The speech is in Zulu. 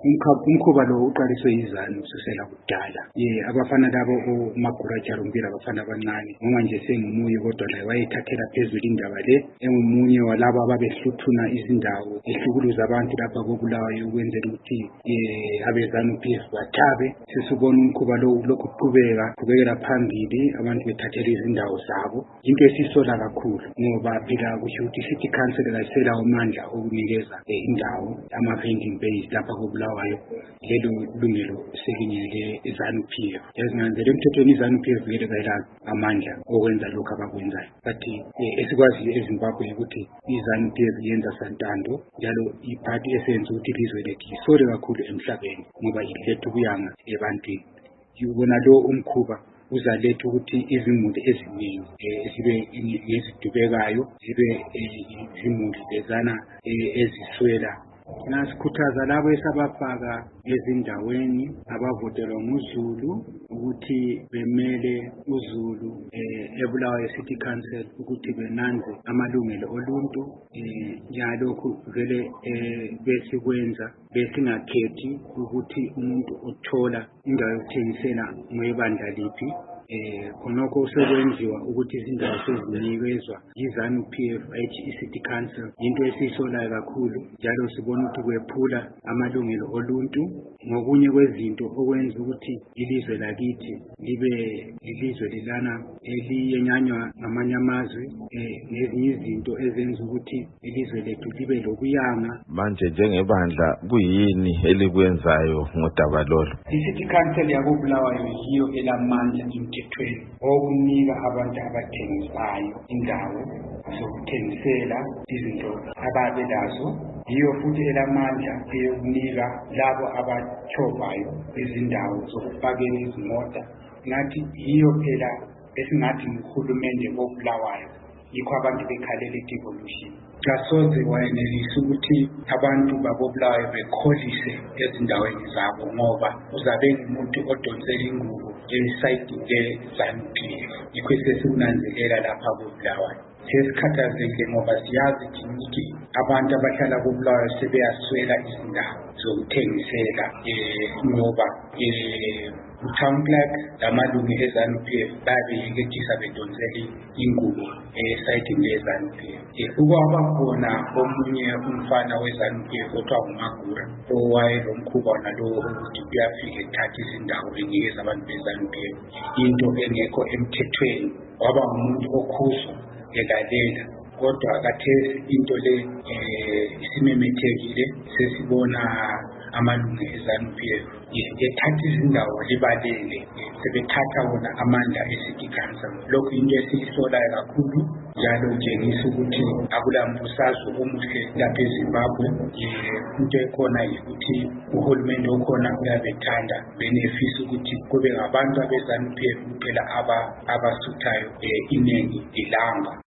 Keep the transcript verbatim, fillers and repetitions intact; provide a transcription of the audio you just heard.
Umkha- umkhuba lo uqaliswe yizanu kusukela kudala. Ye abafana labo uMagura Jarumbira abafana abancane noma nje sengumunye kodwa laye wayethathela phezulu indaba le engumunye walabo ababehluthuna izindawo ehlukuluza abantu lapha koBulawayo ukwenzela ukuthi eh abezanu P F bathabe. Sesibona umkhuba lo lokhu uqhubeka qhubekela phambili abantu bethathela izindawo zabo into esisola kakhulu ngoba phela kusho ukuthi city council lasela amandla okunikeza eh, indawo ama-vending base lapha koBulawayo lelo lungelo selinyele izanu P F yazinganzela emthethweni izanu P F ngeke zayila amandla okwenza lokho abakwenzayo but eh, esikwaziyo eZimbabwe ukuthi izanu P F yenza santando njalo iphathi esenza ukuthi ilizwe lethu lisole kakhulu emhlabeni ngoba iletha ubuyanga ebantwini. Yibona lo umkhuba uzaletha ukuthi izimuli eziningi eh, zibe ngezidubekayo zibe eh, izimuli lezana eh, eziswela. Ngasikhuthaza labo esabafaka ezindaweni abavotelwa nguZulu ukuthi bemele uZulu eh, eBulawayo City Council ukuthi benanze amalungelo oluntu eh, njalokhu vele eh, besikwenza besingakhethi ukuthi umuntu othola indawo yokuthengisela ngoyebandla liphi. Eh khonokho usekwenziwa ukuthi izindawo sezinikezwa izanu P F i-City Council into esiyisolayo kakhulu njalo sibona ukuthi kwephula amalungelo oluntu ngokunye kwezinto okwenza ukuthi ilizwe lakithi libe ilizwe lilana eliyenyanywa ngamanye amazwe eh nezinye izinto ezenza ukuthi ilizwe lethu libe lokuyanga. Manje njengebandla kuyini elikwenzayo ngodaba lolo? I-City Council yakoBulawayo yiyo elamandla emthethweni okunika abantu abathengisayo indawo zokuthengisela izinto ababelazo. Yiyo futhi elamandla eyokunika labo abathobhayo izindawo zokupakela izimota. Ngathi yiyo phela esingathi uhulumende koBulawayo yikho abantu bekhalela i-devolution. Kasoze wayenelisa ukuthi abantu bakoBulawayo bekholise ezindaweni zabo ngoba uzabe ngumuntu odonsela ingubo esayidini le-ZANU P F. Yikho sesinanzelela lapha koBulawayo. Sesikhathazekile ngoba siyazi ukuthi abantu abahlala koBulawayo sebeyaswela izindawo zokuthengisela eh ngoba eh uTown Clerk lamalungu eZANU P F babeyekethisa bedonsela ingubo esayidini leZANU P F. Ukwaba khona omunye umfana weZANU P F othiwa nguMagura owayelomkhuba nalowo ukuthi kuyafika ethatha izindawo enikeza abantu beZANU P F into engekho emthethweni waba umuntu okhuzwa elalela kodwa akathesi into le isimemethekile sesibona amalungu eZANU P F ethatha izindawo libalele sebethatha wona amandla e-City Council. Lokhu into esiyisolayo kakhulu njalo kutshengisa ukuthi akulambusazwe omuhle lapha eZimbabwe. Into ekhona ukuthi uhulumende okhona uyabethanda benefisa ukuthi kube ngabantu abeZANU P F kuphela abasuthayo iningi ilanga.